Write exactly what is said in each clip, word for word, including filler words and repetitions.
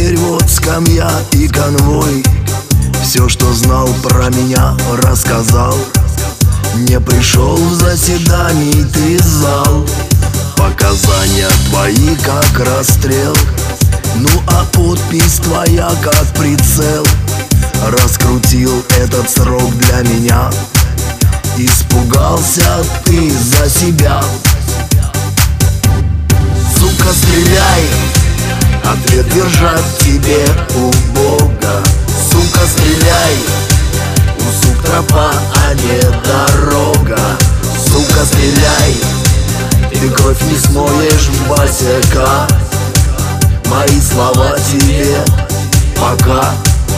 теперь вот скамья и конвой. Все, что знал про меня, рассказал. Не пришел в заседаний ты зал. Показания твои как расстрел, ну а подпись твоя как прицел. Раскрутил этот срок для меня, испугался ты за себя. Сука, стреляй, ответ держать тебе у Бога. Сука, стреляй, у сук тропа, а не дорога. Сука, стреляй, ты кровь не смоешь в босяка. Мои слова тебе пока.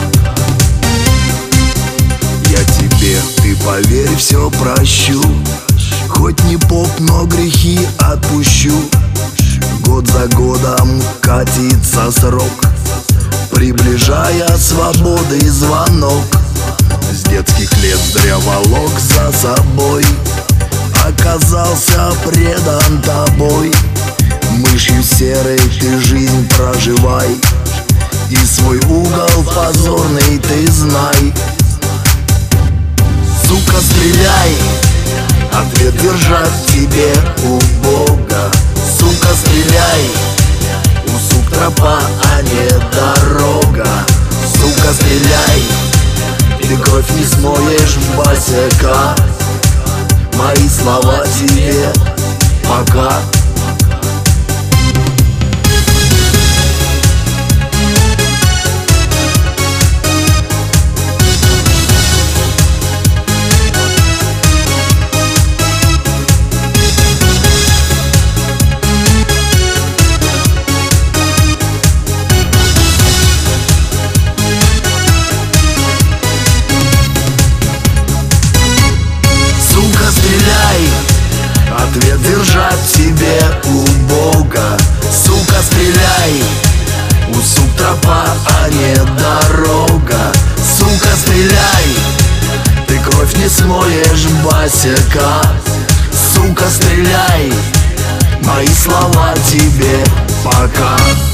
Я тебе, ты поверь, все прощу. Хоть не поп, но грехи отпущу. Год за годом катится срок, приближая свободы звонок. С детских лет зря волок за собой, оказался предан тобой. Мышью серой ты жизнь проживай, и свой угол позорный ты знай. Сука, стреляй, ответ держать тебе у Бога. Сука, стреляй, у сук тропа, а не дорога. Сука, стреляй, ты кровь не смоешь в босяка. Мои слова тебе пока. Ответ держать тебе у Бога. Сука, стреляй, у сук тропа, а не дорога. Сука, стреляй, ты кровь не смоешь в босяка. Сука, стреляй, мои слова тебе пока.